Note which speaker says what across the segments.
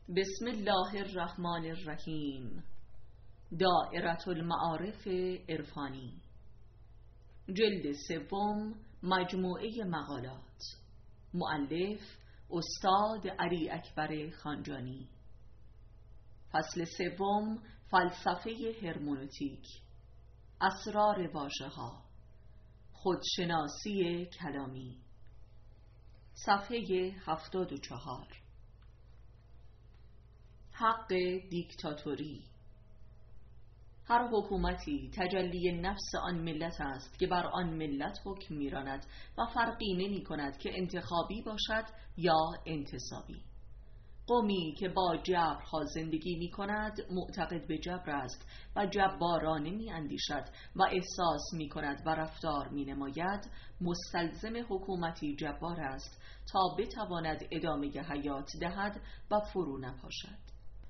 Speaker 1: بسم الله الرحمن الرحیم. دائره المعارف عرفانی، جلد سوم، مجموعه مقالات. مؤلف استاد علی اکبر خانجانی. فصل سوم، فلسفه هرمنوتیک، اسرار واژه‌ها، خودشناسی کلامی. صفحه 74. حق دیکتاتوری. هر حکومتی تجلی نفس آن ملت است که بر آن ملت حکم می‌راند و فرقی نمی‌کند که انتخابی باشد یا انتصابی. قومی که با جبرها زندگی می‌کند معتقد به جبر است و جبارانه می‌اندیشد و احساس می‌کند و رفتار می‌نماید، مستلزم حکومتی جبار است تا بتواند ادامه حیات دهد و فرو نپاشد.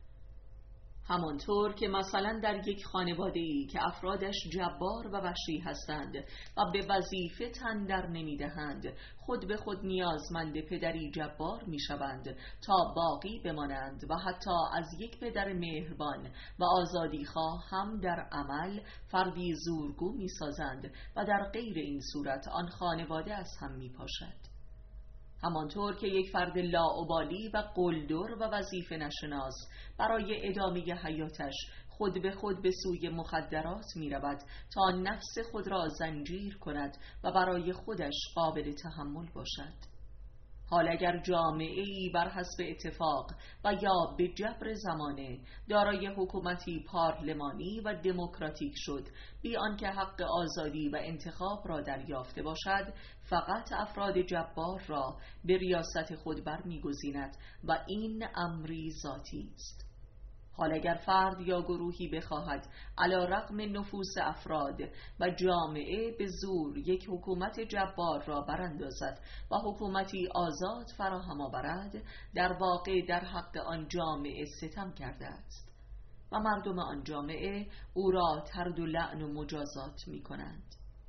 Speaker 1: همانطور که مثلا در یک خانواده‌ای که افرادش جبار و وحشی هستند و به وظیفه تن در نمی‌دهند، خود به خود نیازمند پدری جبار می‌شوند تا باقی بمانند و حتی از یک پدر مهربان و آزادیخواه هم در عمل فردی زورگو می‌سازند و در غیر این صورت آن خانواده از هم می‌پاشد. همانطور که یک فرد لاابالی و قلدر و وظیفه نشناس برای ادامه حیاتش خود به خود به سوی مخدرات می رود تا نفس خود را زنجیر کند و برای خودش قابل تحمل باشد، حال اگر جامعه‌ای بر حسب اتفاق و یا به جبر زمانه دارای حکومتی پارلمانی و دموکراتیک شد، بی آنکه حق آزادی و انتخاب را دریافته باشد، فقط افراد جبار را به ریاست خود برمی‌گزیند و این امری ذاتی است. حال اگر فرد یا گروهی بخواهد علی رغم نفوس افراد و جامعه به زور یک حکومت جبار را براندازد و حکومتی آزاد فراهم آورد، در واقع در حق آن جامعه ستم کرده است و مردم آن جامعه او را طرد و لعن و مجازات می کنند.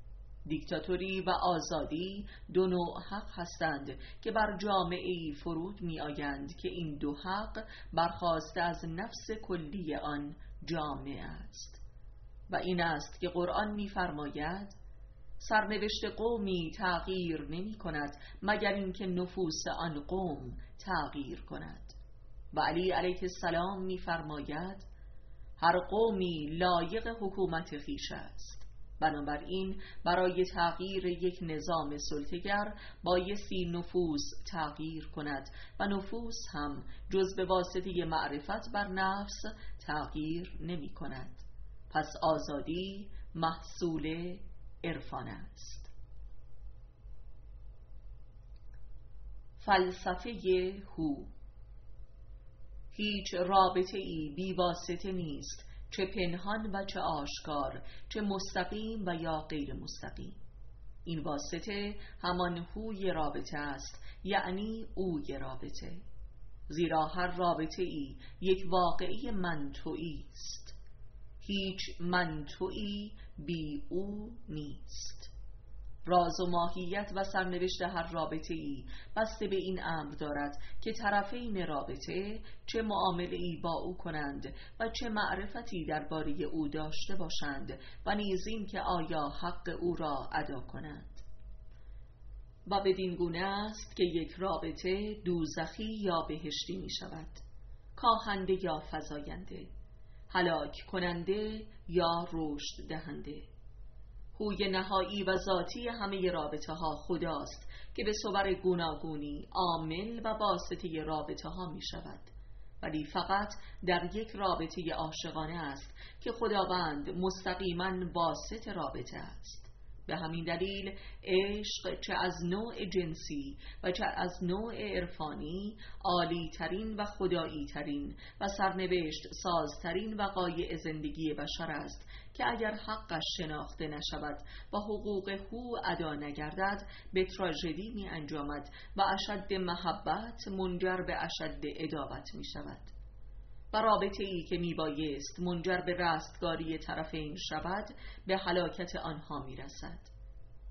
Speaker 1: دیکتاتوری و آزادی دو نوع حق هستند که بر جامعه‌ای فرود می آیند که این دو حق برخاسته از نفس کلی آن جامعه است و این است که قرآن می فرماید: سرنوشت قومی تغییر نمی کند مگر اینکه نفوس آن قوم تغییر کند. و علی علیه السلام می فرماید: هر قومی لایق حکومت خویش است، بنابراین برای تغییر یک نظام سلطه‌گر بایستی نفوس تغییر کند و نفوس هم جز به واسطه معرفت بر نفس تغییر نمی کند. پس آزادی محصول عرفان است. فلسفه هو. هیچ رابطه ای بی واسطه نیست، چه پنهان و چه آشکار، چه مستقیم و یا غیر مستقیم. این واسطه همان هوی رابطه است، یعنی اوی رابطه، زیرا هر رابطه ای یک واقعی منطوی است. هیچ منطوی بی او نیست. راز و ماهیت و سرنوشت هر رابطه‌ای بسته به این امر دارد که طرفین رابطه چه معامله‌ای با او کنند و چه معرفتی درباره او داشته باشند و نیز این که آیا حق او را ادا کنند. و بدین گونه است که یک رابطه دوزخی یا بهشتی می شود، کاهنده یا فزاینده، هلاک کننده یا رشد دهنده. هوی نهایی و ذاتی همه رابطه ها خداست که به صور گوناگونی عامل و واسطه رابطه ها می شود، ولی فقط در یک رابطه عاشقانه است که خداوند مستقیما واسط رابطه است. به همین دلیل عشق چه از نوع جنسی و چه از نوع عرفانی عالی ترین و خدایی ترین و سرنوشت سازترین وقایع زندگی بشر است که اگر حقش شناخته نشود و حقوق هو ادا نگردد، به تراژدی می انجامد و اشد محبت منجر به اشد عداوت می شود و رابطه‌ای که میبایست منجر به رستگاری طرفین شود به هلاکت آنها میرسد.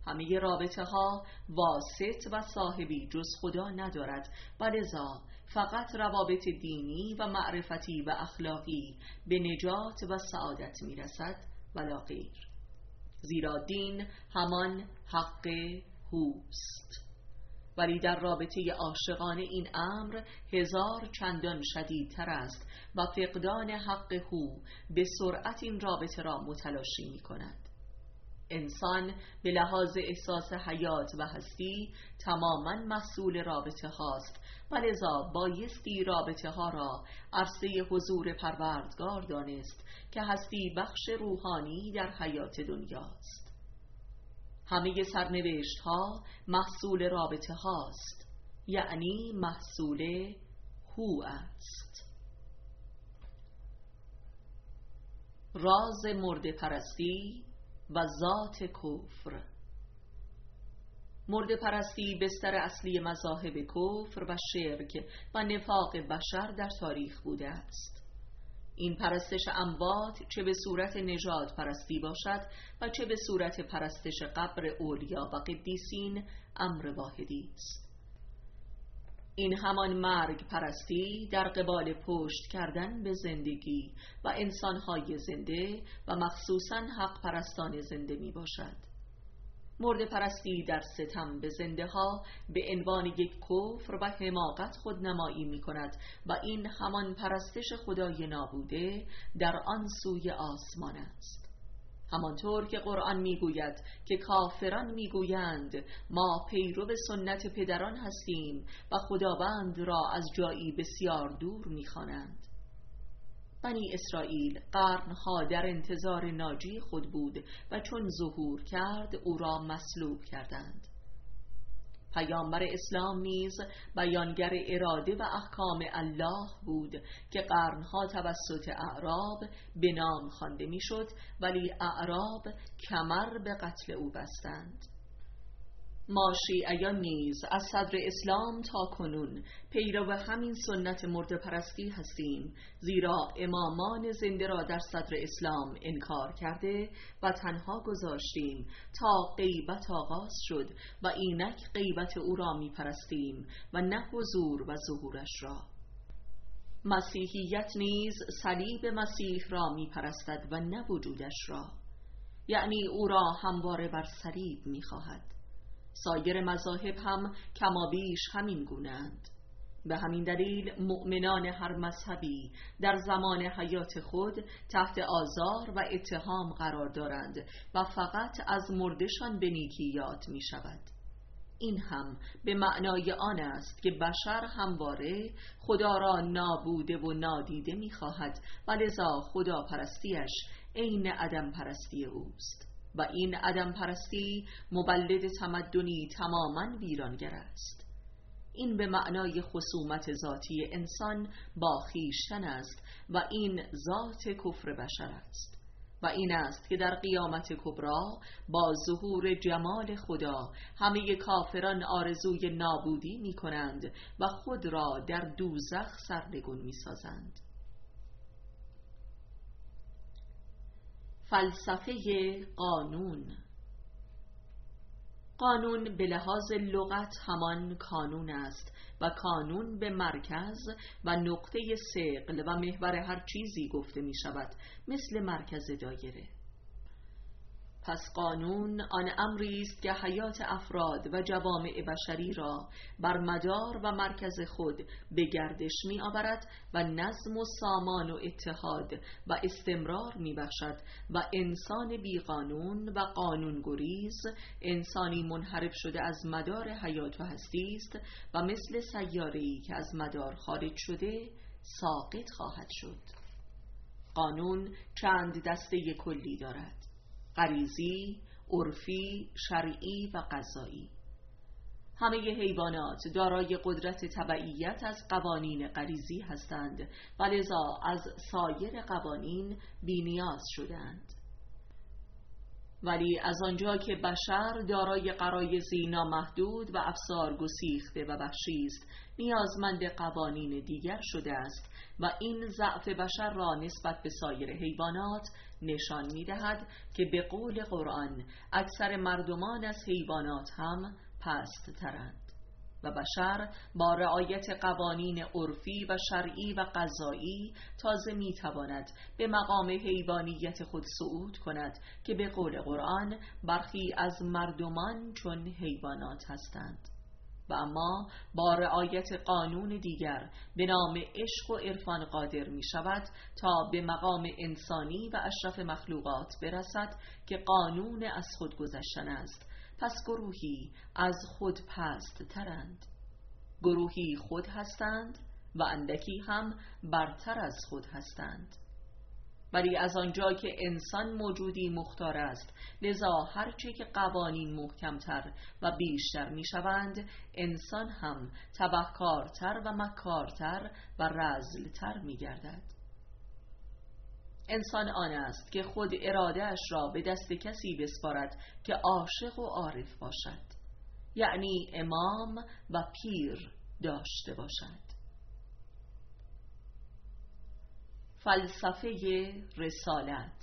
Speaker 1: همه رابطه ها واسط و صاحبی جز خدا ندارد و لذا فقط روابط دینی و معرفتی و اخلاقی به نجات و سعادت میرسد ولا غیر. زیرا دین همان حق هوست. ولی در رابطه عاشقانه این امر هزار چندان شدیدتر است و فقدان حق هو به سرعت این رابطه را متلاشی می کند. انسان به لحاظ احساس حیات و هستی تماما مسئول رابطه هاست و لذا بایستی رابطه ها را عرصه حضور پروردگار دانست که هستی بخش روحانی در حیات دنیاست. همه سرنوشت ها محصول رابطه هاست، یعنی محصول هو است. راز مرده پرستی و ذات کفر. مرده پرستی بستر اصلی مذاهب کفر و شرک و نفاق بشر در تاریخ بوده است. این پرستش اموات چه به صورت نژاد پرستی باشد و چه به صورت پرستش قبر اولیا و قدیسین امر واحدی است. این همان مرگ پرستی در قبال پشت کردن به زندگی و انسانهای زنده و مخصوصاً حق پرستان زنده می باشد. مرده پرستی در ستم به زنده ها به عنوان یک کفر و حماقت خودنمایی می کند و این همان پرستش خدای نابوده در آن سوی آسمان است. همانطور که قرآن میگوید که کافران میگویند ما پیرو سنت پدران هستیم و خداوند را از جایی بسیار دور میخوانند. بنی اسرائیل قرنها در انتظار ناجی خود بود و چون ظهور کرد او را مصلوب کردند. پیامبر اسلام نیز بیانگر اراده و احکام الله بود که قرنها توسط اعراب به نام خوانده میشد، ولی اعراب کمر به قتل او بستند. ما شیعیان نیز از صدر اسلام تا کنون پیرو همین سنت مرده پرستی هستیم، زیرا امامان زنده را در صدر اسلام انکار کرده و تنها گذاشتیم تا غیبت آغاز شد و اینک غیبت او را می پرستیم و نه حضور و ظهورش را. مسیحیت نیز صلیب مسیح را می پرستد و نه وجودش را، یعنی او را همواره بر صلیب می خواهد. سایر مذاهب هم کمابیش همین گونه‌اند. به همین دلیل مؤمنان هر مذهبی در زمان حیات خود تحت آزار و اتهام قرار دارند و فقط از مردشان به نیکی یاد می شود. این هم به معنای آن است که بشر همواره خدا را نابوده و نادیده می خواهد و لذا خدا پرستیش عین عدم پرستی اوست و این عدم پرستی مولد تمدنی تماماً ویرانگر است. این به معنای خصومت ذاتی انسان با خویشتن است و این ذات کفر بشر است و این است که در قیامت کبری با ظهور جمال خدا همه کافران آرزوی نابودی می کنند و خود را در دوزخ سرنگون می سازند. فلسفه قانون. قانون به لحاظ لغت همان کانون است و کانون به مرکز و نقطه ثقل و محور هر چیزی گفته می شود، مثل مرکز دایره. پس قانون آن امری است که حیات افراد و جوامع بشری را بر مدار و مرکز خود به گردش می آورد و نظم و سامان و اتحاد و استمرار می بخشد و انسان بی قانون و قانون گریز انسانی منحرف شده از مدار حیات و هستی است و مثل سیاره‌ای که از مدار خارج شده ساقط خواهد شد. قانون چند دسته کلی دارد: غریزی، عرفی، شرعی و قضایی. همه حیوانات دارای قدرت تبعیت از قوانین غریزی هستند و لذا از سایر قوانین بی‌نیاز شدند. ولی از آنجا که بشر دارای غرایزی نامحدود و افسار گسیخته و وحشی است، نیازمند قوانین دیگر شده است و این ضعف بشر را نسبت به سایر حیوانات نشان می‌دهد که به قول قرآن اکثر مردمان از حیوانات هم پست ترند و بشر با رعایت قوانین عرفی و شرعی و قضایی تازه میتواند به مقام حیوانیت خود صعود کند که به قول قرآن برخی از مردمان چون حیوانات هستند و اما با رعایت قانون دیگر به نام عشق و عرفان قادر می شود تا به مقام انسانی و اشرف مخلوقات برسد که قانون از خود گذشتن است. پس گروهی از خود پست ترند، گروهی خود هستند و اندکی هم برتر از خود هستند. ولی از آنجا که انسان موجودی مختار است، لذا هرچه که قوانین محکمتر و بیشتر می شوند، انسان هم تبهکارتر و مکارتر و رذلتر می گردد. انسان آن است که خود اراده‌اش را به دست کسی بسپارد که عاشق و عارف باشد، یعنی امام و پیر داشته باشد. فلسفه رسالت: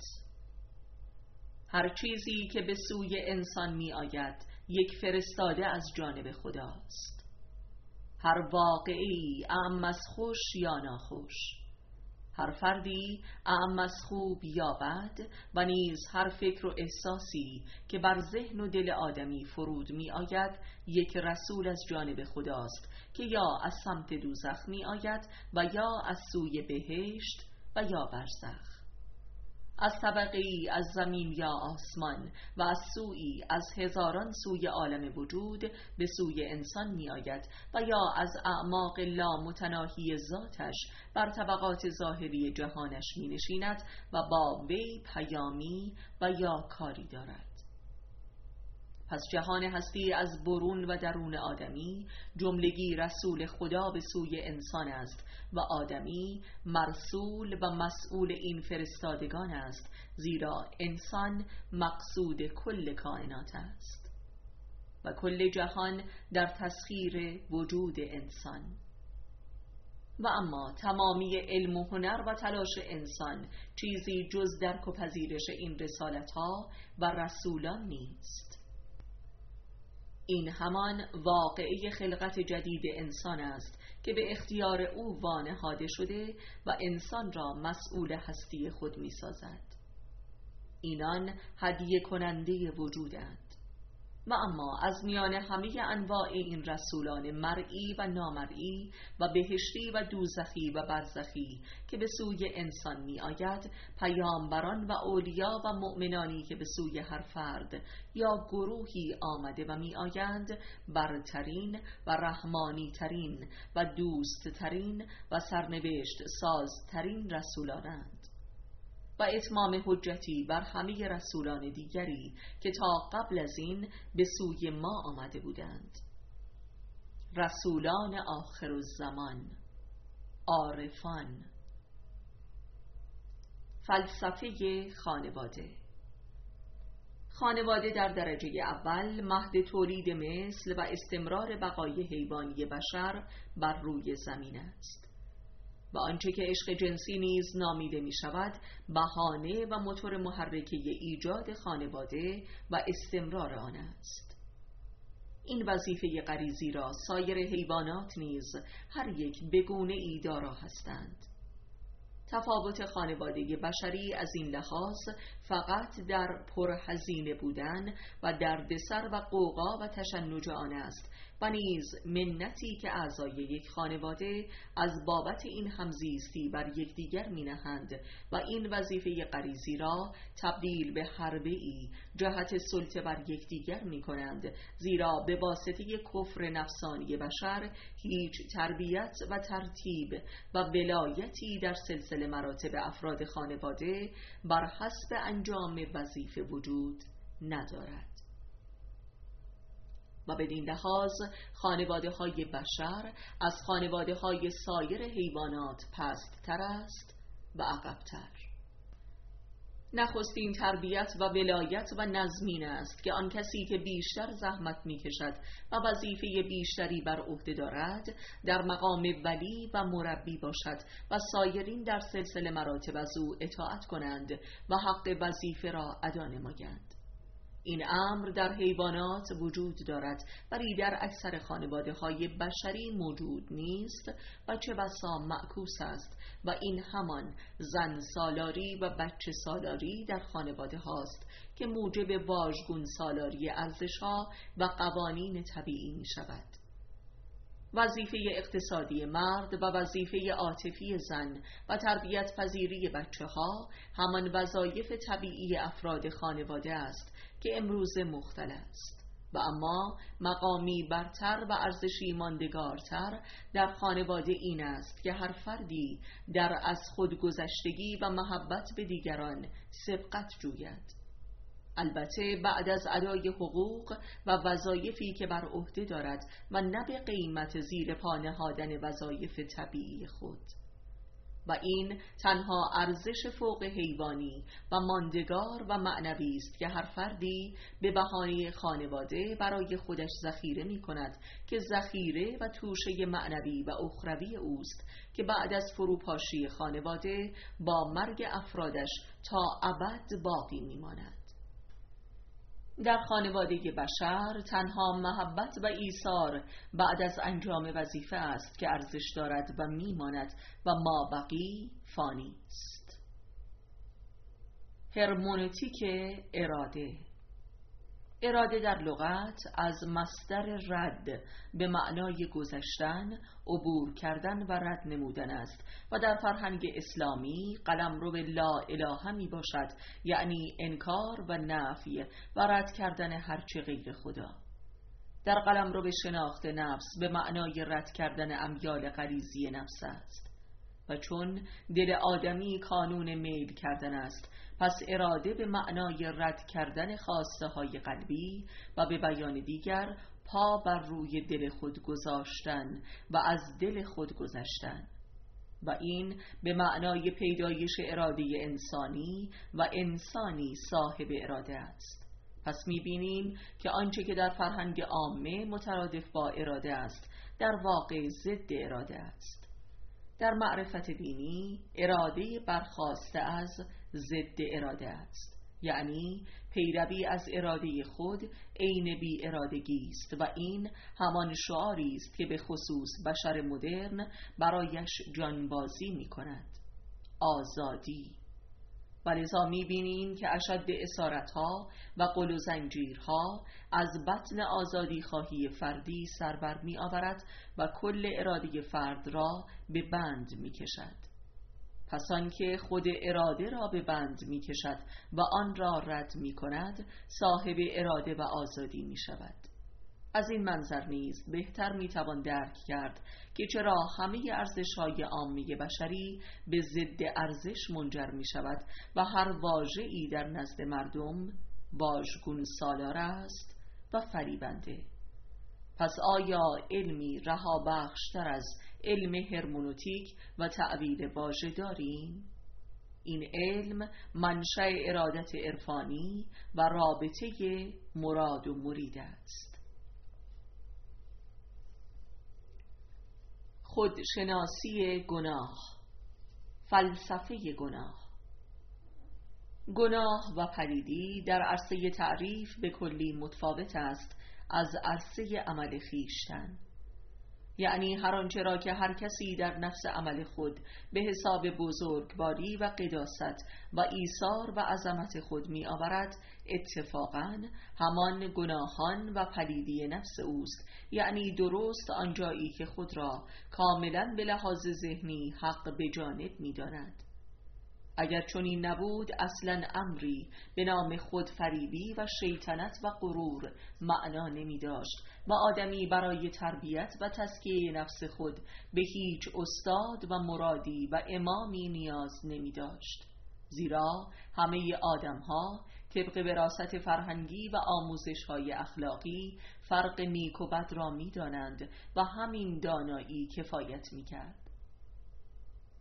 Speaker 1: هر چیزی که به سوی انسان می آید یک فرستاده از جانب خداست. هر واقعی اعم از خوش یا ناخوش، هر فردی اعم از خوب یا بد، و نیز هر فکر و احساسی که بر ذهن و دل آدمی فرود می آید یک رسول از جانب خداست که یا از سمت دوزخ می آید و یا از سوی بهشت و یا برزخ، از طبقه‌ای از زمین یا آسمان و از سویی از هزاران سوی عالم وجود به سوی انسان می آید و یا از اعماق لا متناهی ذاتش بر طبقات ظاهری جهانش می نشیند و با وی پیامی و یا کاری دارد. پس جهان هستی از برون و درون آدمی جملگی رسول خدا به سوی انسان است و آدمی مرسول و مسئول این فرستادگان است، زیرا انسان مقصود کل کائنات است و کل جهان در تسخیر وجود انسان. و اما تمامی علم و هنر و تلاش انسان چیزی جز درک و پذیرش این رسالت‌ها و رسولان نیست. این همان واقعه خلقت جدید انسان است که به اختیار او وانهاده شده و انسان را مسئول هستی خود می سازد. اینان هدیه کننده وجودند. و اما از میان همه انواع این رسولان مرئی و نامرئی و بهشتی و دوزخی و برزخی که به سوی انسان می آید، پیامبران و اولیا و مؤمنانی که به سوی هر فرد یا گروهی آمده و می آیند، برترین و رحمانی ترین و دوست ترین و سرنوشت سازترین رسولانند و اتمام حجتی بر همه رسولان دیگری که تا قبل از این به سوی ما آمده بودند. رسولان آخر الزمان، عارفان. فلسفه خانواده: خانواده در درجه اول مهد تولید مثل و استمرار بقای حیوانی بشر بر روی زمین است و آنچه که عشق جنسی نیز نامیده می شود بهانه و موتور محرکه ایجاد خانواده و استمرار آن است. این وظیفه غریزی را سایر حیوانات نیز هر یک به گونه ای دارا هستند. تفاوت خانواده بشری از این لحاظ فقط در پرهزینه بودن و دردسر و غوغا و تشنج آن است و نیز منتی که اعضای یک خانواده از بابت این همزیستی بر یکدیگر می‌نهند و این وظیفه غریزی را تبدیل به حربه‌ای جهت سلطه بر یکدیگر می‌کنند، زیرا به واسطه کفر نفسانی بشر هیچ تربیت و ترتیب و ولایتی در سلسله مراتب افراد خانواده بر حسب انجام وظیفه وجود ندارد و بدین لحاظ خانواده های بشر از خانواده های سایر حیوانات پست تر است و عقب‌تر. نخستین تربیت و ولایت و نظمین است که آن کسی که بیشتر زحمت می کشد و وظیفه بیشتری بر عهده دارد در مقام ولی و مربی باشد و سایرین در سلسله مراتب از او اطاعت کنند و حق وظیفه را ادا نمایند. این امر در حیوانات وجود دارد ولی در اکثر خانواده‌های بشری موجود نیست و چه بسا معکوس است و این همان زن سالاری و بچه سالاری در خانواده هاست که موجب واژگون سالاری ارزش‌ها و قوانین طبیعی می شود. وظیفه اقتصادی مرد و وظیفه عاطفی زن و تربیت پذیری بچه ها همان وظایف طبیعی افراد خانواده است که امروز مختل است و اما مقامی برتر و ارزشی ماندگارتر در خانواده این است که هر فردی در از خودگذشتگی و محبت به دیگران سبقت جوید، البته بعد از ادای حقوق و وظایفی که بر عهده دارد و نه به قیمت زیر پا نهادن وظایف طبیعی خود. و این تنها ارزش فوق حیوانی و ماندگار و معنوی است که هر فردی به بهانه خانواده برای خودش ذخیره می کند که ذخیره و توشه معنوی و اخروی اوست که بعد از فروپاشی خانواده با مرگ افرادش تا ابد باقی می ماند. در خانواده بشر تنها محبت و ایثار بعد از انجام وظیفه است که ارزش دارد و میماند و مابقی فانی است. هرمنوتیک اراده. اراده در لغت از مصدر رد به معنای گذشتن، عبور کردن و رد نمودن است و در فرهنگ اسلامی قلمرو لا اله می باشد، یعنی انکار و نفی و رد کردن هرچه غیر خدا. در قلمرو شناخت نفس به معنای رد کردن امیال غریزی نفس است و چون دل آدمی کانون میل کردن است، پس اراده به معنای رد کردن خواسته های قلبی و به بیان دیگر پا بر روی دل خود گذاشتن و از دل خود گذشتن و این به معنای پیدایش اراده انسانی و انسانی صاحب اراده است. پس می‌بینیم که آنچه که در فرهنگ عامه مترادف با اراده است در واقع ضد اراده است. در معرفت دینی اراده برخاسته از ضد اراده است، یعنی پیروی از اراده خود عین بی ارادگی است و این همان شعاری است که به خصوص بشر مدرن برایش جانبازی می کند: آزادی. ولذا می‌بینیم که اشد اسارت‌ها و قل و زنجیرها از بطن آزادی خواهی فردی سر بر می‌آورد و کل اراده فرد را به بند می‌کشد. پس آنکه خود اراده را به بند می‌کشد و آن را رد می‌کند صاحب اراده و آزادی می‌شود. از این منظر نیز بهتر میتوان درک کرد که چرا همه ارزش‌های عامه بشری به ضد ارزش منجر می شود و هر واژه‌ای در نزد مردم واژگون سالار است و فریبنده. پس آیا علمی رها بخشتر از علم هرمنوتیک و تأویل واژه داریم؟ این علم منشأ ارادت عرفانی و رابطه مراد و مرید است. خودشناسی گناه. فلسفه گناه. گناه و پلیدی در عرصه تعریف به کلی متفاوت است از عرصه عمل خویشتن، یعنی هر آنچه را که هر کسی در نفس عمل خود به حساب بزرگواری و قداست و ایثار و عظمت خود می آورد اتفاقاً همان گناهان و پلیدی نفس اوست، یعنی درست آنجایی که خود را کاملاً به لحاظ ذهنی حق به جانب می داند. اگر چنین نبود اصلاً امری به نام خودفریبی و شیطنت و غرور معنا نمی داشت و آدمی برای تربیت و تزکیه نفس خود به هیچ استاد و مرادی و امامی نیاز نمی داشت، زیرا همه آدم‌ها طبق وراثت فرهنگی و آموزش‌های اخلاقی فرق نیک و بد را می دانند و همین دانایی کفایت می کرد.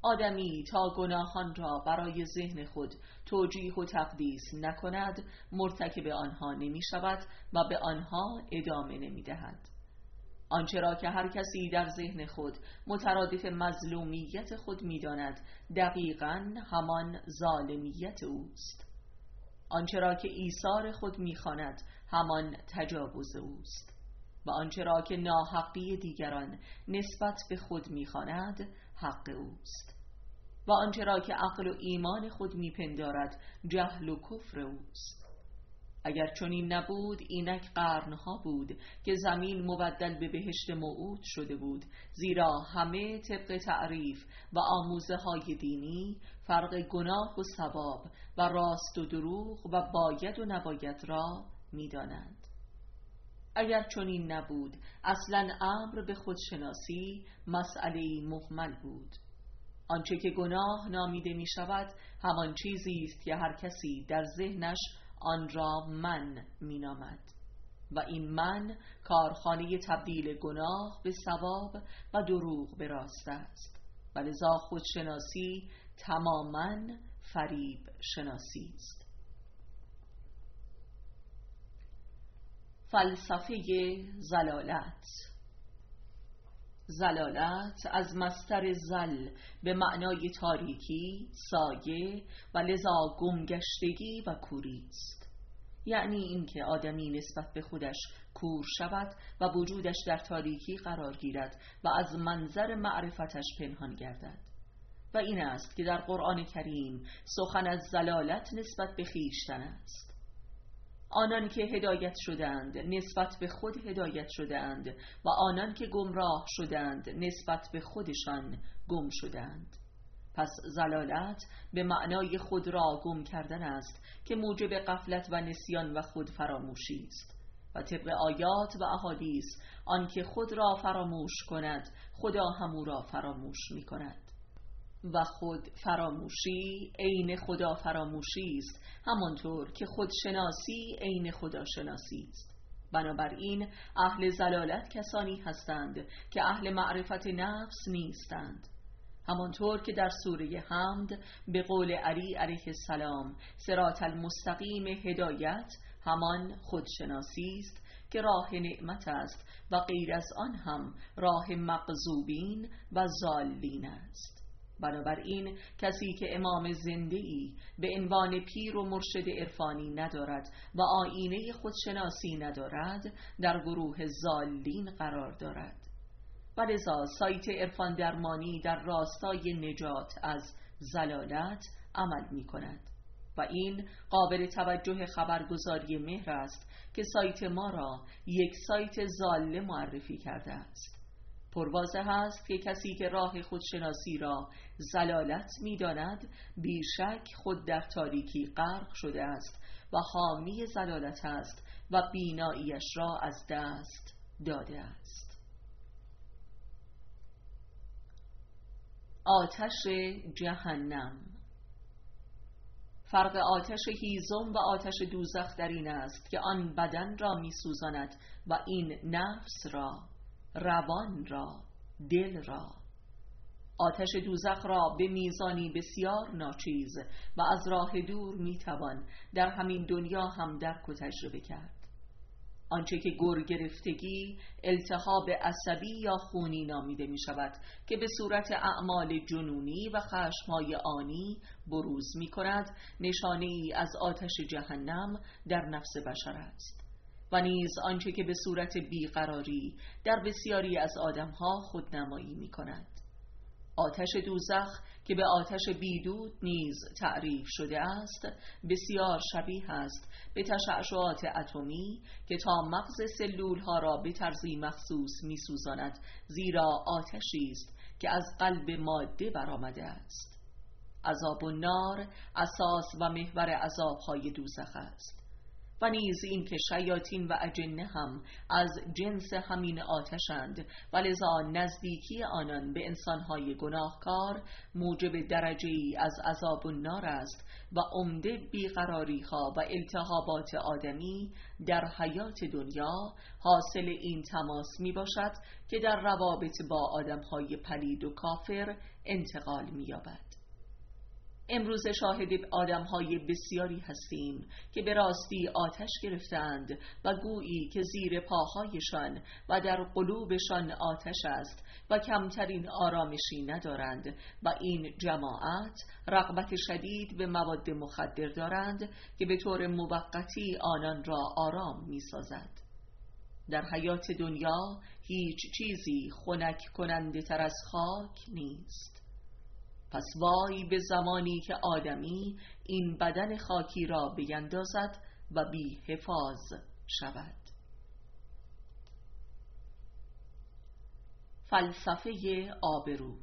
Speaker 1: آدمی تا گناهان را برای ذهن خود توجیه و تقدیس نکند مرتکب آنها نمی شود و به آنها ادامه نمی دهد. آنچه را که هر کسی در ذهن خود مترادف مظلومیت خود می داند دقیقاً همان ظالمیت اوست. آنچه را که ایثار خود می خواند همان تجاوز اوست. و آنچه را که ناحقی دیگران نسبت به خود می خواند حق اوست. و آنچه را که عقل و ایمان خود می پندارد جهل و کفر اوست. اگر چنین نبود اینک قرنها بود که زمین مبدل به بهشت موعود شده بود، زیرا همه طبق تعریف و آموزه های دینی فرق گناه و ثواب و راست و دروغ و باید و نباید را می دانند. اگر چنین نبود اصلا امر به خودشناسی مسئله مهمل بود. آنچه که گناه نامیده می شود همان چیزی است که هر کسی در ذهنش آن را من می نامد و این من کارخانه تبدیل گناه به ثواب و دروغ به راست است و لذا خودشناسی تماماً فریب شناسی است. فلسفه زلالت. زلالت از مصدر زل به معنای تاریکی، سایه و لذا گمگشتگی و کوری است. یعنی اینکه آدمی نسبت به خودش کور شود و وجودش در تاریکی قرار گیرد و از منظر معرفتش پنهان گردد. و این است که در قرآن کریم سخن از زلالت نسبت به خویشتن است. آنان که هدایت شدند نسبت به خود هدایت شدند و آنان که گمراه شدند نسبت به خودشان گم شدند. پس زلالت به معنای خود را گم کردن است که موجب غفلت و نسیان و خود فراموشی است و طبق آیات و احادیث آن که خود را فراموش کند خدا هم او را فراموش می کند و خود فراموشی عین خدا فراموشی است، همانطور که خودشناسی عین خدا شناسی است. بنابراین اهل زلالت کسانی هستند که اهل معرفت نفس نیستند. همانطور که در سوره حمد به قول علی علیه السلام صراط المستقیم هدایت همان خودشناسی است که راه نعمت است و غیر از آن هم راه مغضوبین و ضالین است. بنابراین کسی که امام زنده‌ای به عنوان پیر و مرشد عرفانی ندارد و آیینه خودشناسی ندارد در گروه ضالین قرار دارد. و لذا سایت عرفان درمانی در راستای نجات از زلالت عمل می کند و این قابل توجه خبرگزاری مهر است که سایت ما را یک سایت ضاله معرفی کرده است. پروازه هست که کسی که راه خودشناسی را زلالت می داند بیشک خود در تاریکی غرق شده است و حامی زلالت است و بیناییش را از دست داده است. آتش جهنم. فرق آتش هیزم و آتش دوزخ در این است که آن بدن را می سوزاند و این نفس را، روان را، دل را. آتش دوزخ را به میزانی بسیار ناچیز و از راه دور می توان در همین دنیا هم درک و تجربه کرد. آنچه که گر گرفتگی، التهاب عصبی یا خونی نامیده می شود که به صورت اعمال جنونی و خشمهای آنی بروز می کند، نشانه ای از آتش جهنم در نفس بشر است. و نیز آنچه که به صورت بیقراری در بسیاری از آدمها خودنمایی می کند. آتش دوزخ که به آتش بیدود نیز تعریف شده است بسیار شبیه است به تشعشعات اتمی که تا مغز سلول ها را به طرزی مخصوص می سوزاند، زیرا آتشی است که از قلب ماده برآمده است. عذاب النار اساس و محور عذابهای دوزخ است. و نیز این که شیاطین و اجنه هم از جنس همین آتشند و لذا نزدیکی آنان به انسانهای گناهکار موجب درجه‌ای از عذاب النار است و عمده بیقراری‌ها و التهابات آدمی در حیات دنیا حاصل این تماس می باشد که در روابط با آدمهای پلید و کافر انتقال می یابد. امروز شاهد آدمهای بسیاری هستیم که به راستی آتش گرفتند و گویی که زیر پاهایشان و در قلوبشان آتش است و کمترین آرامشی ندارند و این جماعت رغبت شدید به مواد مخدر دارند که به طور موقتی آنان را آرام می سازد. در حیات دنیا هیچ چیزی خنک کننده تر از خاک نیست. پس وای به زمانی که آدمی این بدن خاکی را بیندازد و بی حفاظ شود. فلسفه آبرو.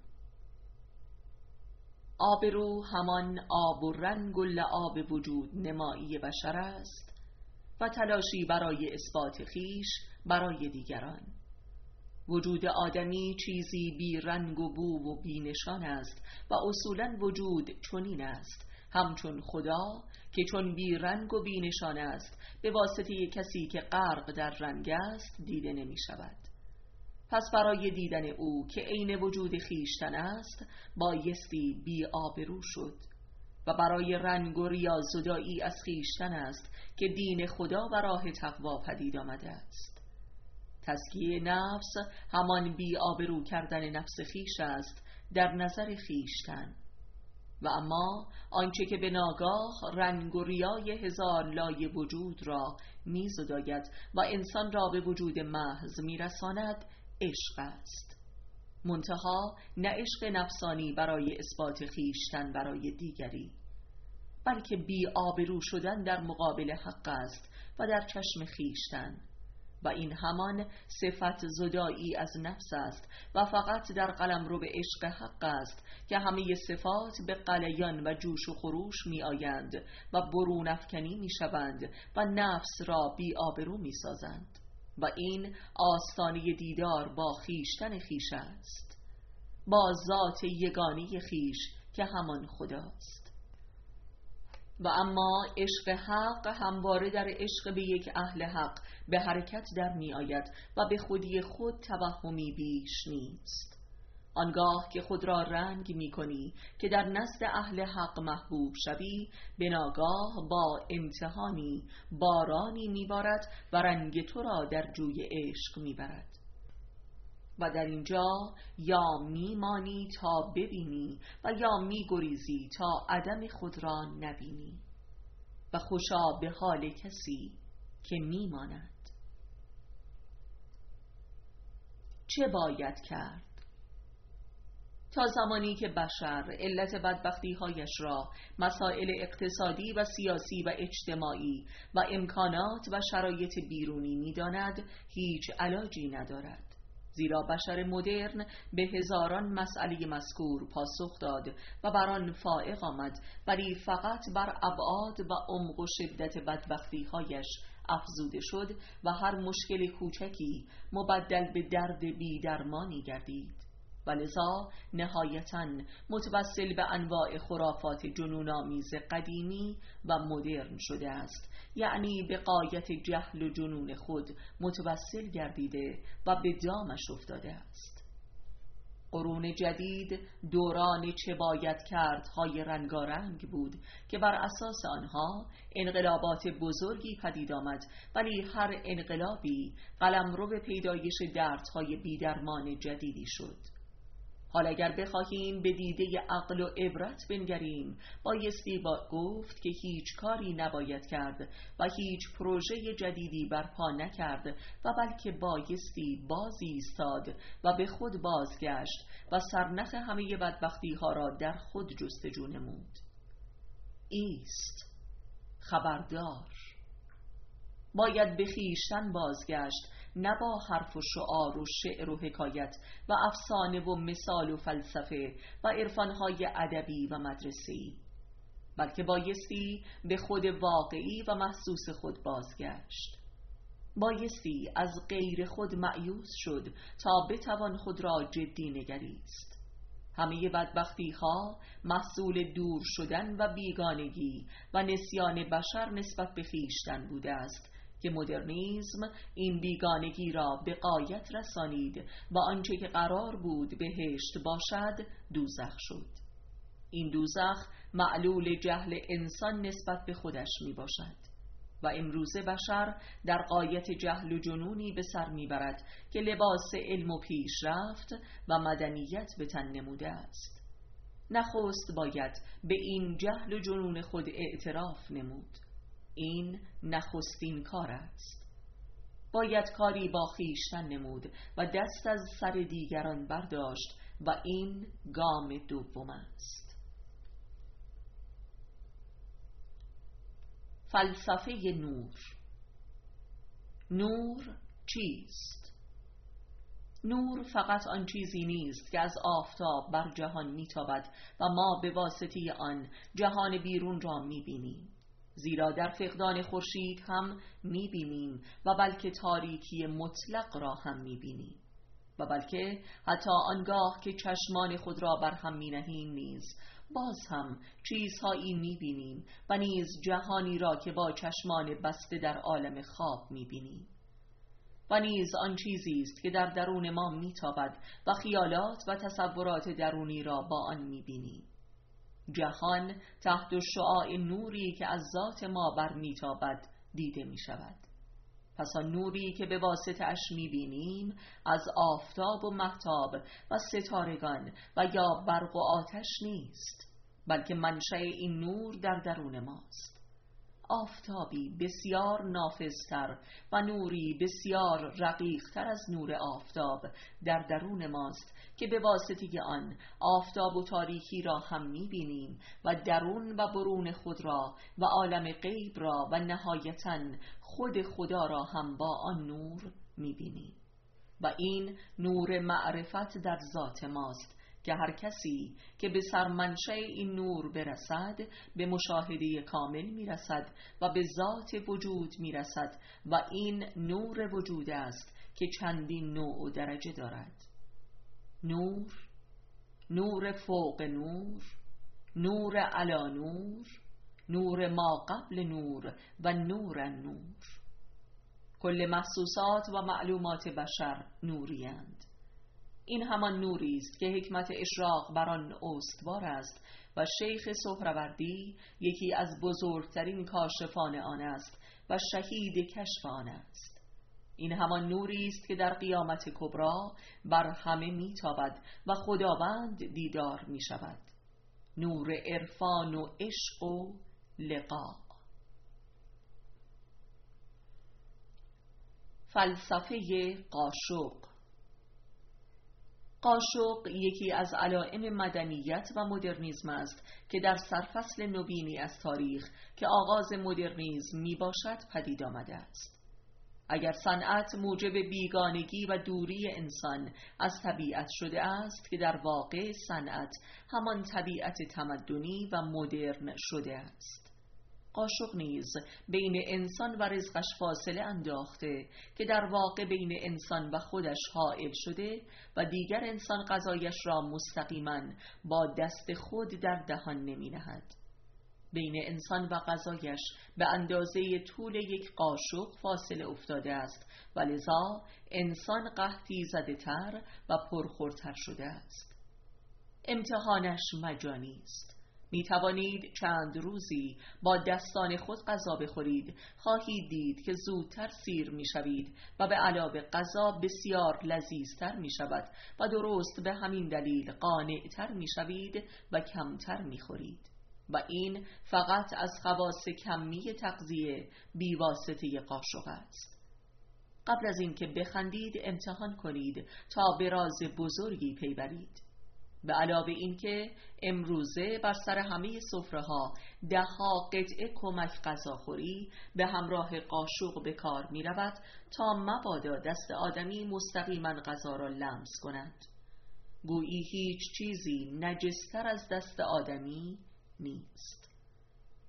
Speaker 1: آبرو همان آب و رنگ و لعاب وجود نمایی بشر است و تلاشی برای اثبات خویش برای دیگران. وجود آدمی چیزی بی رنگ و بو و بی نشان است و اصولاً وجود چنین است، همچون خدا که چون بی رنگ و بی نشان است به واسطه کسی که غرق در رنگ است دیده نمی شود. پس برای دیدن او که عین وجود خویشتن است بایستی بی آبرو شد و برای رنگ و ریا زدایی از خویشتن است که دین خدا و راه تقوا پدید آمده است. تزکیه نفس همان بی آبرو کردن نفس خویش است در نظر خویشتن. و اما آنچه که به ناگاه رنگ و ریای هزار لایه وجود را می زداید و انسان را به وجود محض می رساند عشق است، منتها نه عشق نفسانی برای اثبات خویشتن برای دیگری، بلکه بی آبرو شدن در مقابل حق است و در چشم خویشتن. و این همان صفت زدایی از نفس است و فقط در قلمرو به عشق حق است که همه صفات به غلیان و جوش و خروش می آیند و برون افکنی می شوند و نفس را بی آبرو می سازند. و این آستانه دیدار با خویشتن خویش است، با ذات یگانه خویش که همان خداست. و اما عشق حق همواره در عشق به یک اهل حق به حرکت در می آید و به خودی خود توهمی بیش نیست. آنگاه که خود را رنگ می کنی که در نزد اهل حق محبوب شوی، به ناگاه با امتحانی بارانی می بارد و رنگ تو را در جوی عشق می برد. و در اینجا یا میمانی تا ببینی و یا میگریزی تا عدم خود را نبینی. و خوشا به حال کسی که میماند. چه باید کرد؟ تا زمانی که بشر علت بدبختی‌هایش را مسائل اقتصادی و سیاسی و اجتماعی و امکانات و شرایط بیرونی می‌داند، هیچ علاجی ندارد. زیرا بشر مدرن به هزاران مسئله مذکور پاسخ داد و بر آن فائق آمد، ولی فقط بر ابعاد و عمق و شدت بدبختی‌هایش افزوده شد و هر مشکل کوچکی مبدل به درد بی درمانی گردید و لذا نهایتاً متوسل به انواع خرافات جنون‌آمیز قدیمی و مدرن شده است، یعنی به غایت جهل و جنون خود متوسل گردیده و به دامش افتاده است. قرون جدید دوران چه باید کردهای رنگارنگ بود که بر اساس آنها انقلابات بزرگی پدید آمد، ولی هر انقلابی قلمرو به پیدایش دردهای بیدرمان جدیدی شد. حالا اگر بخواهیم به دیده عقل و عبرت بنگریم، بایستی گفت که هیچ کاری نباید کرد و هیچ پروژه جدیدی برپا نکرد و بلکه بایستی باز ایستاد و به خود بازگشت و سرنخ همه بدبختی ها را در خود جستجو نمود. ایست، خبردار، باید به خویشتن بازگشت، نه با حرف و شعار و شعر و حکایت و افسانه و مثال و فلسفه و عرفانهای ادبی و مدرسه‌ای، بلکه بایستی به خود واقعی و محسوس خود بازگشت. بایستی از غیر خود مأیوس شد تا بتوان خود را جدی نگریست. همه بدبختی ها محصول دور شدن و بیگانگی و نسیان بشر نسبت به خویشتن بوده است که مدرنیسم این بیگانگی را به غایت رسانید و آنچه که قرار بود بهشت باشد دوزخ شد. این دوزخ معلول جهل انسان نسبت به خودش می باشد و امروزه بشر در غایت جهل و جنونی به سر میبرد که لباس علم و پیشرفت و مدنیت به تن نموده است. نخست باید به این جهل و جنون خود اعتراف نمود. این نخستین کار است. باید کاری با خویشتن نمود و دست از سر دیگران برداشت و این گام دوم است. فلسفه نور. نور چیست؟ نور فقط آن چیزی نیست که از آفتاب بر جهان میتابد و ما به واسطه آن جهان بیرون را میبینیم. زیرا در فقدان خورشید هم میبینیم و بلکه تاریکی مطلق را هم میبینیم و بلکه حتی آنگاه که چشمان خود را بر هم مینهیم نیز باز هم چیزهایی میبینیم و نیز جهانی را که با چشمان بسته در عالم خواب میبینیم و نیز آن چیزی است که در درون ما میتابد و خیالات و تصورات درونی را با آن میبینیم. جهان تحت شعاع نوری که از ذات ما بر میتابد دیده میشود. پس آن نوری که به واسطه اش میبینیم از آفتاب و مهتاب و ستارگان و یا برق و آتش نیست، بلکه منشأ این نور در درون ماست. آفتابی بسیار نافذتر و نوری بسیار رقیقتر از نور آفتاب در درون ماست که به واسطه آن آفتاب و تاریکی را هم می‌بینیم و درون و برون خود را و عالم غیب را و نهایتاً خود خدا را هم با آن نور می‌بینیم و این نور معرفت در ذات ماست که هر کسی که به سرمنشأ این نور برسد به مشاهده کامل میرسد و به ذات وجود میرسد و این نور وجود است که چندین نوع و درجه دارد. نور، نور فوق نور، نور علی نور، نور ما قبل نور و نور النور. کل محسوسات و معلومات بشر نوری‌اند. این همان نوری است که حکمت اشراق بر آن استوار است و شیخ سهروردی یکی از بزرگترین کاشفان آن است و شهید کشف آن است. این همان نوری است که در قیامت کبری بر همه میتابد و خداوند دیدار میشود. نور عرفان و عشق و لقا. فلسفه قاشق. قاشق یکی از علائم مدنیت و مدرنیسم است که در سرفصل نوینی از تاریخ که آغاز مدرنیسم می باشد پدید آمده است. اگر صنعت موجب بیگانگی و دوری انسان از طبیعت شده است، که در واقع صنعت همان طبیعت تمدنی و مدرن شده است. قاشق نیز بین انسان و رزقش فاصله انداخته که در واقع بین انسان و خودش حائل شده و دیگر انسان غذایش را مستقیما با دست خود در دهان نمی نهد. بین انسان و غذایش به اندازه طول یک قاشق فاصله افتاده است و لذا انسان قحطی زده تر و پرخورتر شده است. امتحانش مجانی است. می توانید چند روزی با دستان خود غذا بخورید، خواهید دید که زودتر سیر می شوید و به علاوه غذا بسیار لذیذتر می شود و درست به همین دلیل قانعتر می شوید و کمتر می خورید و این فقط از خواص کمی تغذیه بیواسطه قاشق است. قبل از اینکه بخندید امتحان کنید تا به راز بزرگی پی برید. به علاوه این که امروزه بر سر همه سفره‌ها 10 قطعه کمک غذاخوری به همراه قاشق به کار می رود تا مبادا دست آدمی مستقیما غذا را لمس کند. گویی هیچ چیزی نجستر از دست آدمی نیست.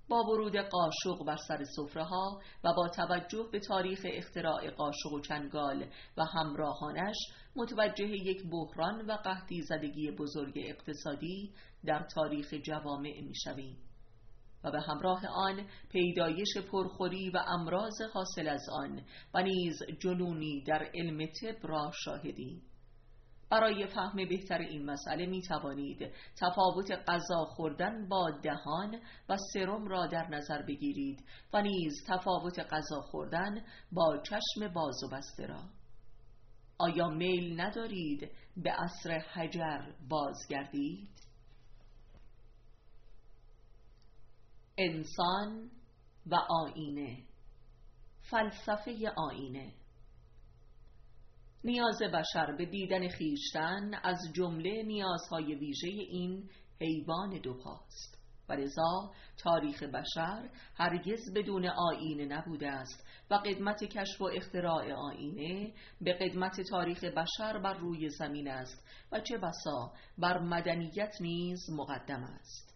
Speaker 1: با ورود قاشق بر سر سفره‌ها و با توجه به تاریخ اختراع قاشق و چنگال و همراهانش متوجه یک بحران و قحطی زدگی بزرگ اقتصادی در تاریخ جوامع می‌شویم و به همراه آن پیدایش پرخوری و امراض حاصل از آن و نیز جنونی در علم طب را شاهدیم. برای فهم بهتر این مسئله می توانید تفاوت غذا خوردن با دهان و سرم را در نظر بگیرید و نیز تفاوت غذا خوردن با چشم باز و بسته را. آیا میل ندارید به عصر حجر بازگردید؟ انسان و آینه. فلسفه آینه. نیاز بشر به دیدن خویشتن از جمله نیازهای ویژه این حیوان دوپاست و لذا تاریخ بشر هرگز بدون آینه نبوده است و قدمت کشف و اختراع آینه به قدمت تاریخ بشر بر روی زمین است و چه بسا بر مدنیت نیز مقدم است.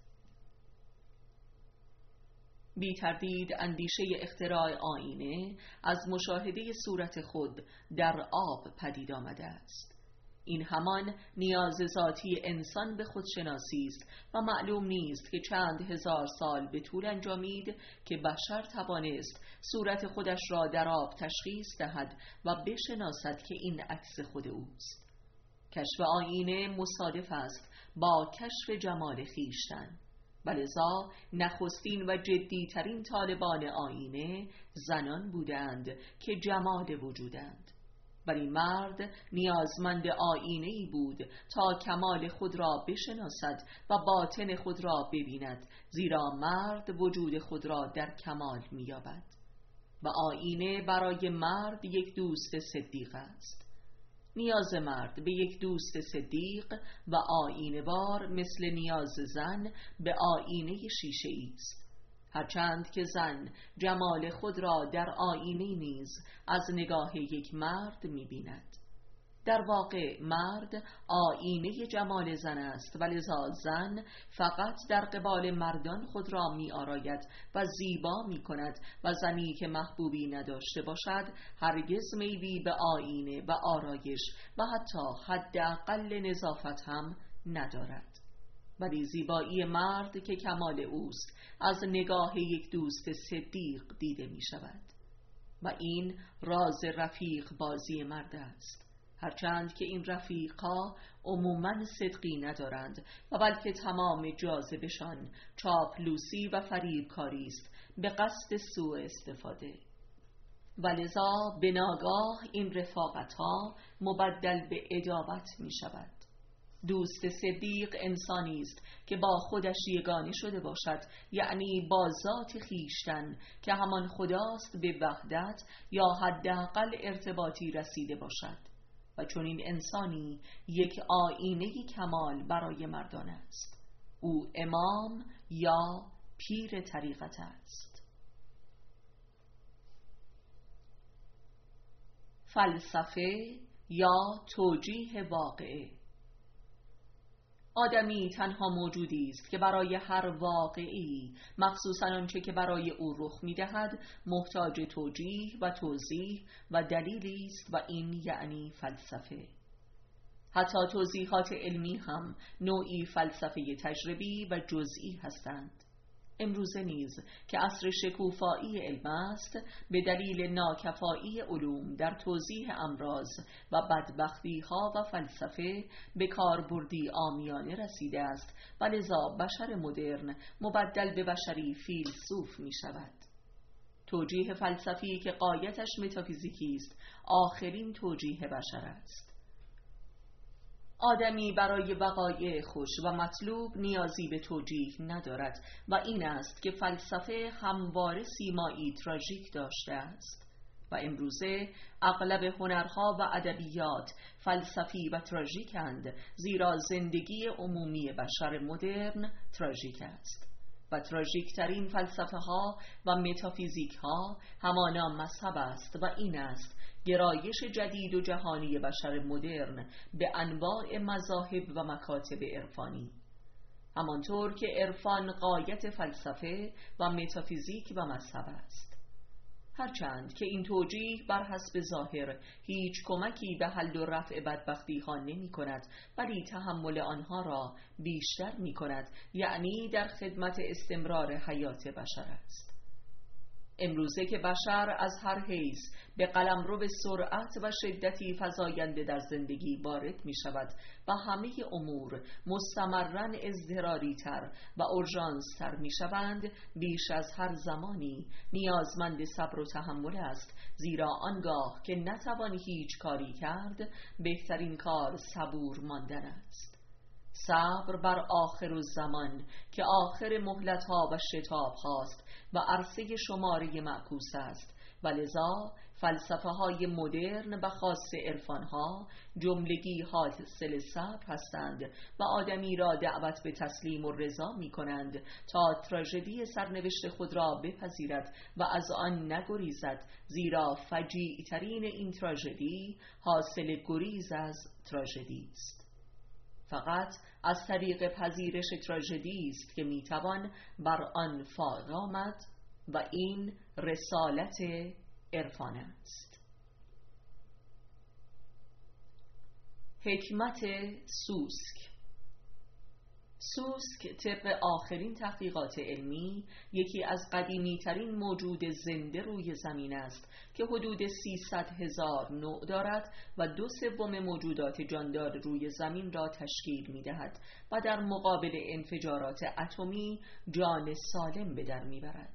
Speaker 1: بی تردید اندیشه اختراع آینه از مشاهده صورت خود در آب پدید آمده است. این همان نیاز ذاتی انسان به خودشناسی است و معلوم نیست که چند هزار سال به طول انجامید که بشر توانست صورت خودش را در آب تشخیص دهد و بشناسد که این عکس خود اوست. کشف آینه مصادف است با کشف جمال خویشتن و لذا نخستین و جدیترین طالبان آینه زنان بودند که جمال وجودند. ولی مرد نیازمند آینه‌ای بود تا کمال خود را بشناسد و باطن خود را ببیند، زیرا مرد وجود خود را در کمال می‌یابد و آینه برای مرد یک دوست صدیق است. نیاز مرد به یک دوست صدیق و آینه بار مثل نیاز زن به آینه شیشه‌ای است، هرچند که زن جمال خود را در آینه نیز از نگاه یک مرد می‌بیند. در واقع مرد آینه جمال زن است و لذا زن فقط در قبال مردان خود را می آراید و زیبا می کند و زنی که محبوبی نداشته باشد هرگز میلی به آینه و آرایش و حتی حداقل نظافت هم ندارد. ولی زیبایی مرد که کمال اوست از نگاه یک دوست صدیق دیده می شود و این راز رفیق بازی مرد است، هرچند که این رفیق‌ها عموماً صدقی ندارند و بلکه تمام جاذبشان چاپلوسی و فریبکاری است به قصد سوء استفاده و لذا به ناگاه این رفاقت‌ها مبدل به عداوت می شود. دوست صدیق انسانی است که با خودش یگانه شده باشد، یعنی با ذات خویشتن که همان خداست به وحدت یا حداقل ارتباطی رسیده باشد و چون این انسانی یک آینه کمال برای مردان است. او امام یا پیر طریقت است. فلسفه یا توجیه واقعه. آدمی تنها موجودی است که برای هر واقعی، مخصوصاً آنچه که برای او رخ می‌دهد، محتاج توجیه و توضیح و دلیلی است و این یعنی فلسفه. حتی توضیحات علمی هم نوعی فلسفه تجربی و جزئی هستند. امروزه نیز که عصر شکوفایی علم است، به دلیل ناکفایی علوم در توضیح امراض و بدبختی‌ها و فلسفه به کاربردی عامیانه رسیده است و لذا بشر مدرن مبدل به بشری فیلسوف می شود. توجیه فلسفی که غایتش متافیزیکی است، آخرین توجیه بشر است. آدمی برای وقایع خوش و مطلوب نیازی به توجیه ندارد و این است که فلسفه همواره سیمایی تراژیک داشته است و امروزه اغلب هنرها و ادبیات فلسفی و تراژیکند، زیرا زندگی عمومی بشر مدرن تراژیک است و تراژیکترین فلسفه ها و متافیزیک ها همانا مذهب است و این است گرایش جدید و جهانی بشر مدرن به انواع مذاهب و مکاتب عرفانی. همانطور که عرفان غایت فلسفه و متافیزیک و مذهب است. هرچند که این توجیه بر حسب ظاهر هیچ کمکی به حل و رفع بدبختی ها نمی کند، ولی تحمل آنها را بیشتر می کند، یعنی در خدمت استمرار حیات بشر است. امروزه که بشر از هر حیث به قلمرو به سرعت و شدتی فزاینده در زندگی وارد می شود و همه امور مستمراً اضطراری تر و اورژانس تر می شوند، بیش از هر زمانی نیازمند صبر و تحمل است، زیرا آنگاه که نتوان هیچ کاری کرد، بهترین کار صبور ماندن است. صبر بر آخر الزمان که آخر مهلت‌ها و شتاب‌هاست و عرصه شماره معکوس است، و لذا فلسفه‌های مدرن و خاص عرفان‌ها جملگی حاصل صبر هستند و آدمی را دعوت به تسلیم و رضا می‌کنند تا تراژدی سرنوشت خود را بپذیرد و از آن نگریزد، زیرا فجیع‌ترین این تراژدی حاصل گریز از تراژدی است. فقط از طریق پذیرش تراژدی است که میتوان بر آن فائق آمد و این رسالت عرفان است. حکمت سوسک. سوسک طبق آخرین تحقیقات علمی یکی از قدیمی ترین موجود زنده روی زمین است که حدود 300,000 نوع دارد و 2/3 موجودات جاندار روی زمین را تشکیل می دهد و در مقابل انفجارات اتمی جان سالم به در می برد.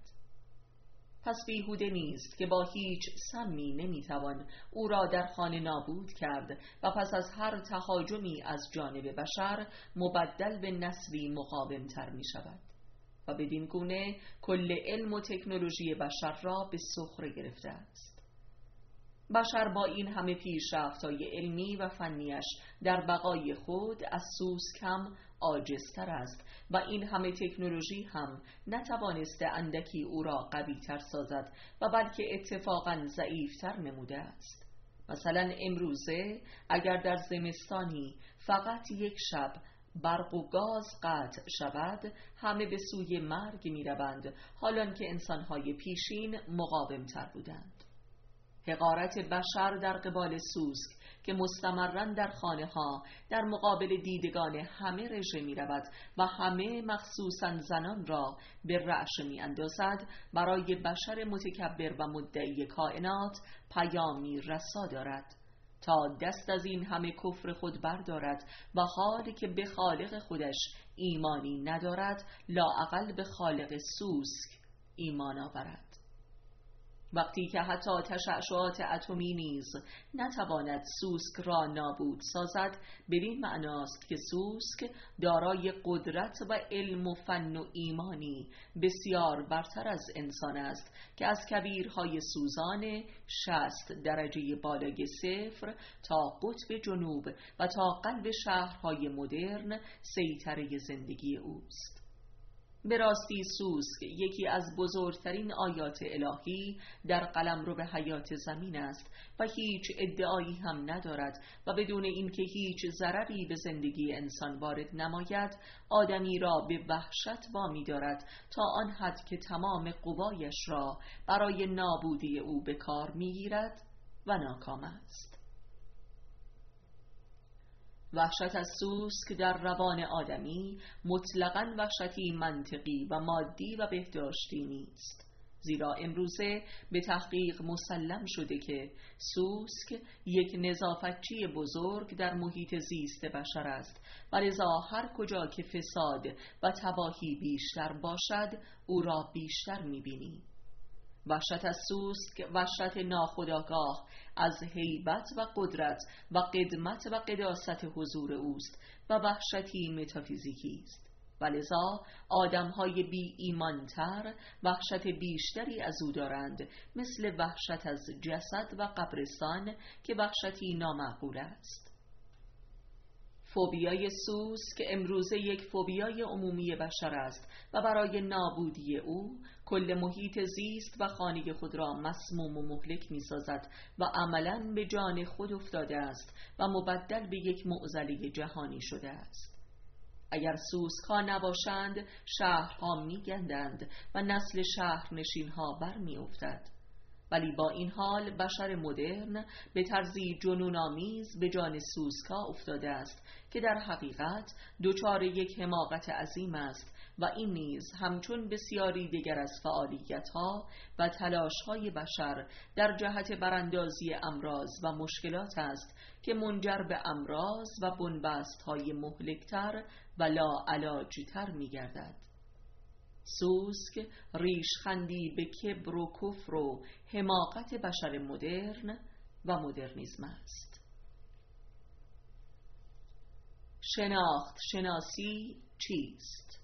Speaker 1: پس بیهوده نیست که با هیچ سمی نمیتوان او را در خانه نابود کرد و پس از هر تهاجمی از جانب بشر مبدل به نسلی مقاوم تر می شود و بدین گونه کل علم و تکنولوژی بشر را به سخره گرفته است. بشر با این همه پیشرفت‌های علمی و فنیش در بقای خود از سوسک هم عاجزتر است و این همه تکنولوژی هم نتوانسته اندکی او را قوی‌تر سازد و بلکه اتفاقاً ضعیف‌تر نموده است. مثلا امروزه اگر در زمستانی فقط یک شب برق و گاز قطع شود، همه به سوی مرگ می روند، حالان که انسان‌های پیشین مقاوم‌تر بودند. حقارت بشر در قبال سوسک که مستمراً در خانه ها در مقابل دیدگان همه رژه می رود و همه مخصوصاً زنان را به رعشه می اندازد، برای بشر متکبر و مدعی کائنات پیامی رسا دارد تا دست از این همه کفر خود بردارد و حالی که به خالق خودش ایمانی ندارد، لااقل به خالق سوسک ایمان آورد. وقتی که حتی تشعشعات اتمی نیز نتواند سوسک را نابود سازد، بدین معناست که سوسک دارای قدرت و علم و فن و ایمانی بسیار برتر از انسان است که از کبیرهای سوزان 60 درجه بالای صفر تا قطب جنوب و تا قلب شهرهای مدرن سیطره زندگی اوست. به راستی سوسک یکی از بزرگترین آیات الهی در قلمرو به حیات زمین است و هیچ ادعایی هم ندارد و بدون اینکه هیچ ضرری به زندگی انسان وارد نماید، آدمی را به وحشت وامی دارد تا آن حد که تمام قوایش را برای نابودی او به کار میگیرد و ناکام است. وحشت از سوسک در روان آدمی مطلقاً وحشتی منطقی و مادی و بهداشتی نیست، زیرا امروزه به تحقیق مسلم شده که سوسک یک نظافتچی بزرگ در محیط زیست بشر است و لذا هر کجا که فساد و تباهی بیشتر باشد او را بیشتر می‌بینی. وحشت از سوسک وحشت ناخودآگاه از هیبت و قدرت و قدمت و قداست حضور اوست و وحشتی متافیزیکی است و لذا آدم‌های بی ایمان‌تر وحشت بیشتری از او دارند، مثل وحشت از جسد و قبرستان که وحشتی نامعقول است. فوبیای سوسک امروزه یک فوبیای عمومی بشر است و برای نابودی او کل محیط زیست و خانه خود را مسموم و مهلک می سازد و عملاً به جان خود افتاده است و مبدل به یک معضله جهانی شده است. اگر سوسک‌ها نباشند شهرها می‌گندند و نسل شهرنشین‌ها برمی‌افتد. ولی با این حال بشر مدرن به طرزی جنون‌آمیز به جان سوسک‌ها افتاده است که در حقیقت دچار یک حماقت عظیم است و این نیز همچون بسیاری دیگر از فعالیت‌ها و تلاش‌های بشر در جهت براندازی امراض و مشکلات است که منجر به امراض و بنبست‌های مهلک‌تر و لاعلاج‌تر می‌گردد. سوسک ریشخندی به کبر و کفر و حماقت بشر مدرن و مدرنیسم است. شناخت شناسی چیست؟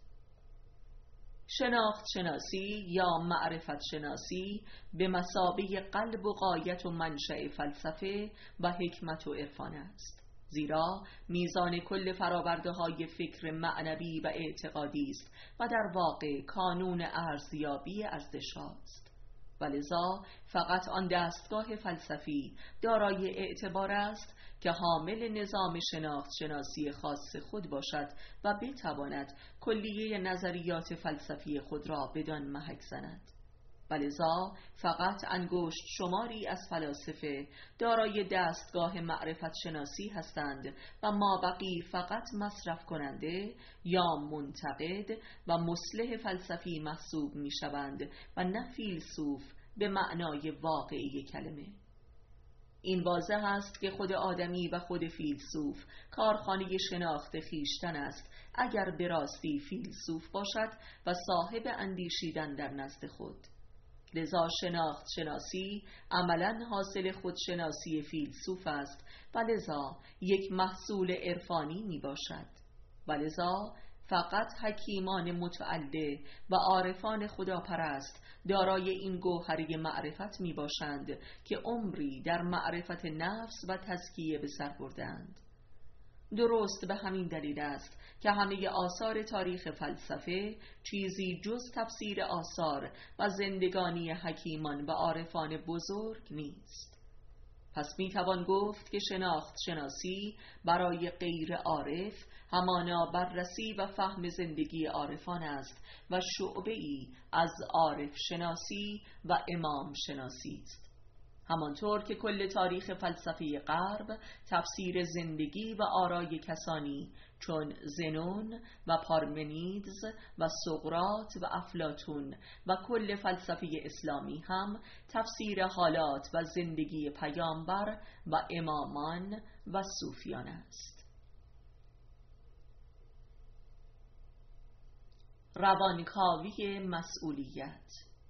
Speaker 1: شناخت شناسی یا معرفت شناسی به مثابه قلب و غایت و منشأ فلسفه و حکمت و عرفان است، زیرا میزان کل فرآورده‌های فکر معنوی و اعتقادی است و در واقع کانون ارزیابی ارزش‌هاست و لذا فقط آن دستگاه فلسفی دارای اعتبار است که حامل نظام شناخت شناسی خاص خود باشد و بتواند کلیه نظریات فلسفی خود را بدان محک زند. ولذا فقط انگشت شماری از فلاسفه دارای دستگاه معرفت شناسی هستند و مابقی فقط مصرف کننده یا منتقد و مصلح فلسفی محسوب می شوند و نه فیلسوف به معنای واقعی کلمه. این واضح است که خود آدمی و خود فیلسوف کارخانه شناخت خیشتن است، اگر به راستی فیلسوف باشد و صاحب اندیشیدن در نزد خود. لذا شناخت شناسی عملاً حاصل خودشناسی فیلسوف است و لذا یک محصول عرفانی می باشد و لذا فقط حکیمان متعلی و عارفان خداپرست دارای این گوهره معرفت می باشند که عمری در معرفت نفس و تزکیه به سر بردند. درست به همین دلیل است که همه آثار تاریخ فلسفه چیزی جز تفسیر آثار و زندگانی حکیمان و عارفان بزرگ نیست. پس می توان گفت که شناخت شناسی برای غیر عارف همانا بررسی و فهم زندگی عارفان است و شعبه‌ای از عارف شناسی و امام شناسی است. همانطور که کل تاریخ فلسفه غرب تفسیر زندگی و آرای کسانی چون زنون و پارمنیدز و سقراط و افلاطون و کل فلسفه اسلامی هم تفسیر حالات و زندگی پیامبر و امامان و صوفیان است. روانکاوی مسئولیت.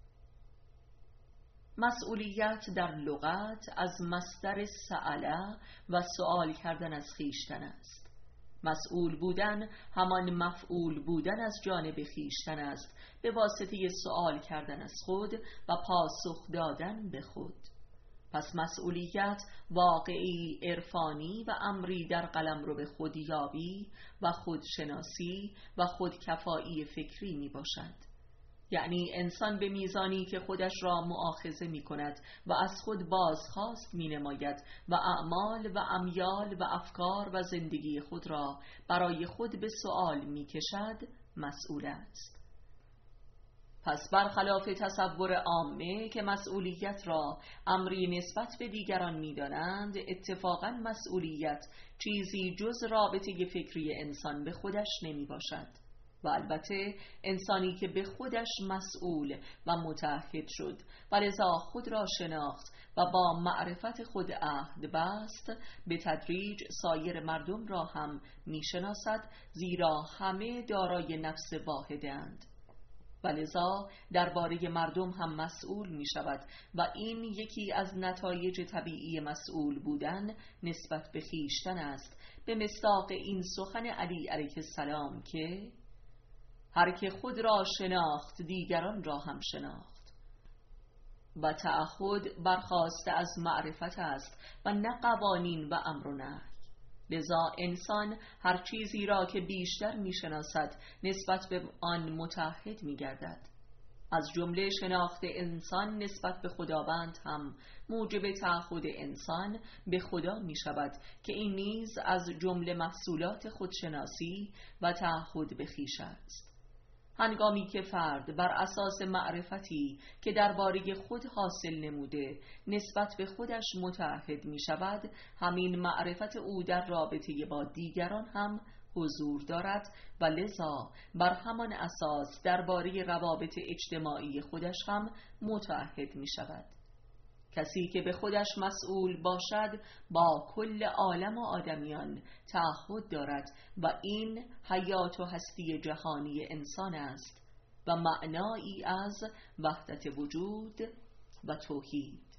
Speaker 1: مسئولیت در لغت از مصدر سأله و سؤال کردن از خویشتن است. مسئول بودن همان مفعول بودن از جانب خویشتن است به واسطه سؤال کردن از خود و پاسخ دادن به خود. پس مسئولیت واقعی عرفانی و امری در قلمرو به خودیابی و خودشناسی و خودکفایی فکری می باشد. یعنی انسان به میزانی که خودش را مؤاخذه می کند و از خود بازخواست می نماید و اعمال و امیال و افکار و زندگی خود را برای خود به سؤال می کشد، مسئول است. پس برخلاف تصور عامه که مسئولیت را امری نسبت به دیگران می دانند، اتفاقاً مسئولیت چیزی جز رابطه فکری انسان به خودش نمی باشد. و البته انسانی که به خودش مسئول و متعهد شد و لذا خود را شناخت و با معرفت خود عهد بست، به تدریج سایر مردم را هم می شناسد، زیرا همه دارای نفس واحدند و لذا درباره مردم هم مسئول می شود و این یکی از نتایج طبیعی مسئول بودن نسبت به خویشتن است، به مصداق این سخن علی علیه السلام که هر که خود را شناخت دیگران را هم شناخت و تعهد برخاسته از معرفت است و نه قوانین و امر و نهی. لذا انسان هر چیزی را که بیشتر می شناسد نسبت به آن متعهد می گردد. از جمله شناخت انسان نسبت به خداوند هم موجب تعهد انسان به خدا می شود که این نیز از جمله محصولات خودشناسی و تعهد به خویش است. هنگامی که فرد بر اساس معرفتی که درباره خود حاصل نموده نسبت به خودش متعهد می شود، همین معرفت او در رابطه با دیگران هم حضور دارد و لذا بر همان اساس درباره روابط اجتماعی خودش هم متعهد می شود. کسی که به خودش مسئول باشد با کل عالم و آدمیان تعهد دارد و این حیات و هستی جهانی انسان است و معنایی از وحدت وجود و توحید.